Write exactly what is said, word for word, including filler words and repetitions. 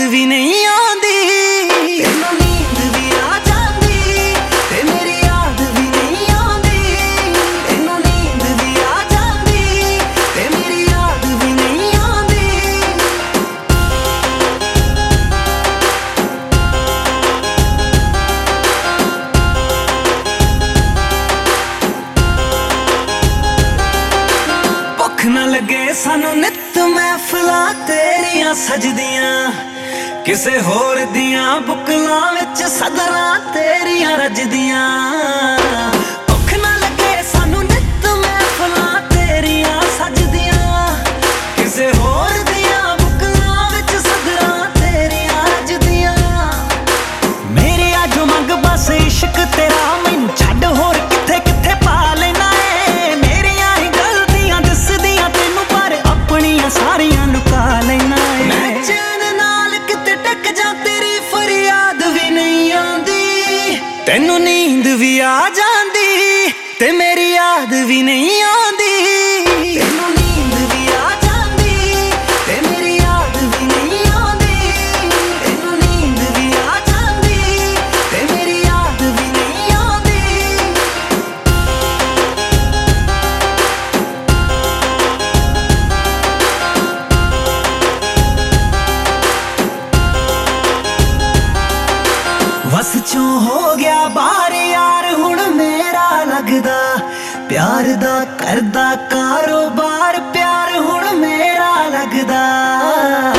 भी नहीं आती। तैनू नींद भी आ जाती ते मेरी याद भी नहीं आती। तैनू नींद भी आ जाती ते मेरी याद भी नहीं आती। भुख ना लगे सानू नित महफिलां तेरियां सजदियां, किसे होर दियां बुकलां विच सदरां तेरियां रजदियां। भुख ना लगे सानू नित महफिलां तेरियां सजदियां, किसे होर दियां बुकलां विच सदरां तेरियां रजदियां। मेरे अज मंग बस इश्क तेरा, मैनू छड्ड होर किथे किथे पा लेना है। मेरियां ही गलतियां दसदियां तैनू पर अपनियां सारियां लुका लेना है। मैं चैन नाल किते टक जा तेरी फरियाद भी नहीं आंदी। तैनू नींद भी आ जांदी ते मेरी याद भी नहीं आंदी। तैनू नींद भी आ जांदी ते मेरी याद भी नहीं आंदी। तैनू नींद भी आ जांदी ते मेरी याद भी नहीं आंदी। वस चों हो गया बाहर यार हुण मेरा लगदा, प्यार दा करदा कारोबार प्यार हुण मेरा लगदा।